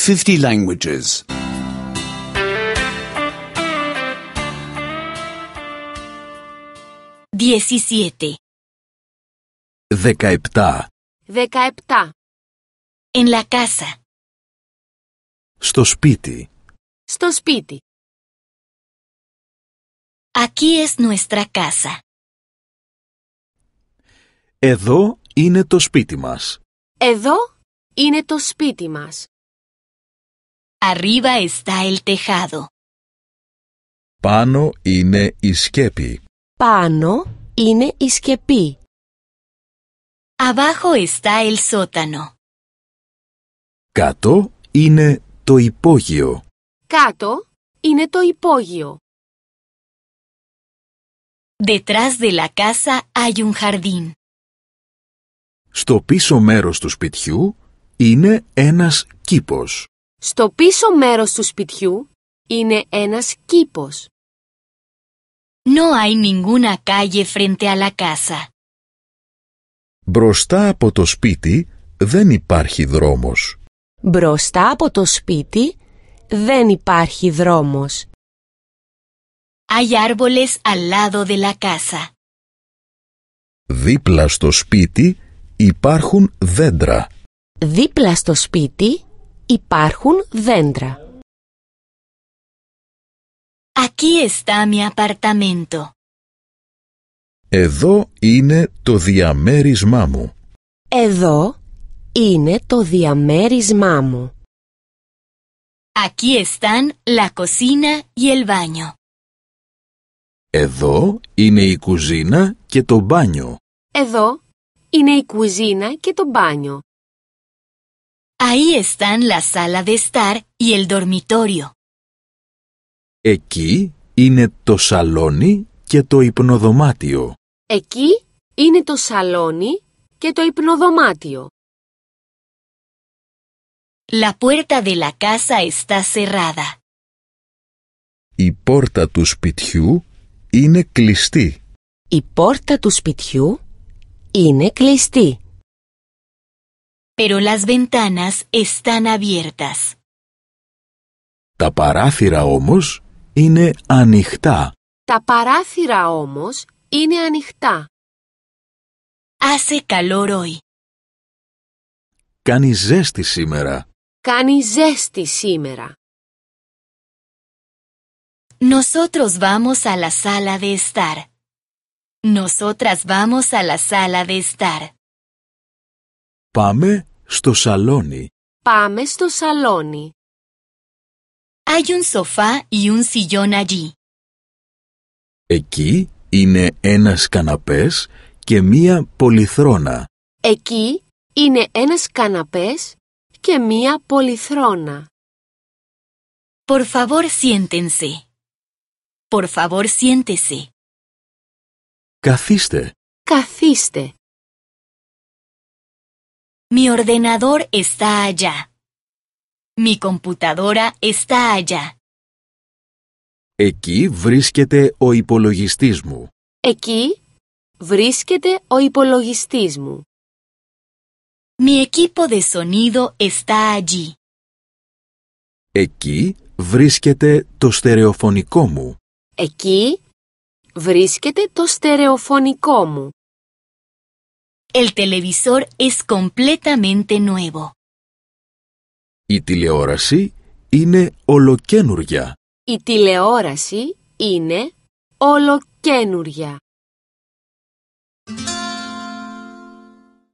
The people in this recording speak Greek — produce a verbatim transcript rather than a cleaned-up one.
fifty languages. diecisiete. Δεκαεπτά. Δεκαεπτά. En la casa. Στο σπίτι. Στο σπίτι. Aquí es nuestra casa. Εδώ είναι το σπίτι μας. Εδώ είναι το σπίτι μας. Arriba está el tejado. Πάνω είναι η σκέπη. Πάνω είναι η σκεπή. Abajo está el sótano. Κάτω είναι το υπόγειο. Κάτω είναι το υπόγειο. Detrás de la casa hay un jardín. Στο πίσω μέρος του σπιτιού είναι ένας κήπος. Στο πίσω μέρος του σπιτιού είναι ένας κήπος. No hay ninguna calle frente a la casa. Μπροστά από το σπίτι δεν υπάρχει δρόμος. Μπροστά από το σπίτι δεν υπάρχει δρόμος. Hay árboles al lado de la casa. Δίπλα στο σπίτι υπάρχουν δέντρα. Δίπλα στο σπίτι υπάρχουν δέντρα. Aquí está mi apartamento. Εδώ είναι το διαμέρισμά μου. Εδώ είναι το διαμέρισμά μου. Aquí están la cocina y el baño. Εδώ είναι η κουζίνα και το μπάνιο. Εδώ είναι η κουζίνα και το μπάνιο. Ahí están la sala de estar y el dormitorio. Εκεί είναι το σαλόνι και το υπνοδωμάτιο. Εκεί είναι το σαλόνι και το υπνοδωμάτιο. La puerta de la casa está cerrada. Η πόρτα του σπιτιού είναι κλειστή. Η πόρτα του σπιτιού είναι κλειστή. Pero las ventanas están abiertas. Τα παράθυρα όμως είναι ανοιχτά. Τα παράθυρα όμως είναι ανοιχτά. Hace calor hoy. Κάνει ζέστη σήμερα. Κάνει ζέστη σήμερα. Nosotros vamos a la sala de estar. Nosotras vamos a la sala de estar. Πάμε στο σαλόνι. Πάμε στο σαλόνι. Hay un sofá y un sillón allí. Εκεί είναι ένας καναπές και μία πολυθρόνα. Εκεί είναι ένας καναπές και μία πολυθρόνα. Por favor, siéntense. Por favor, siéntese. Καθίστε. Καθίστε. Mi ordenador está allá. Mi computadora está allá. Εκεί βρίσκεται ο υπολογιστής μου. Εκεί βρίσκεται ο υπολογιστής μου. Mi equipo de sonido está allí. Εκεί βρίσκεται το στερεοφωνικό μου. Εκεί βρίσκεται το στερεοφωνικό μου. El televisor es completamente nuevo. Η τηλεόραση είναι ολοκαίνουρια. Η τηλεόραση είναι ολοκαίνουρια.